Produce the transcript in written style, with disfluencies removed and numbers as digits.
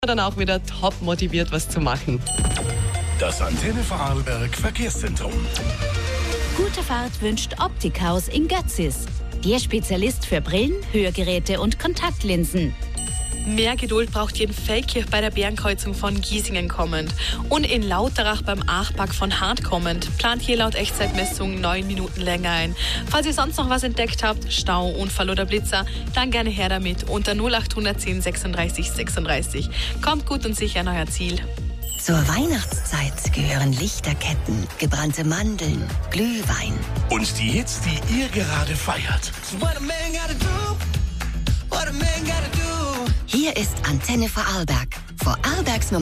dann auch wieder top motiviert, was zu machen. Das Antenne Vorarlberg Verkehrszentrum. Gute Fahrt wünscht Optikhaus in Götzis. Ihr Spezialist für Brillen, Hörgeräte und Kontaktlinsen. Mehr Geduld braucht ihr in Feldkirch bei der Bärenkreuzung von Giesingen kommend. Und in Lauterach beim Achpack von Hart kommend. Plant hier laut Echtzeitmessung 9 Minuten länger ein. Falls ihr sonst noch was entdeckt habt, Stau, Unfall oder Blitzer, dann gerne her damit unter 0810 36 36. Kommt gut und sicher an euer Ziel. Zur Weihnachtszeit gehören Lichterketten, gebrannte Mandeln, Glühwein. Und die Hits, die ihr gerade feiert. Hier ist Antenne Vorarlberg. Vorarlbergs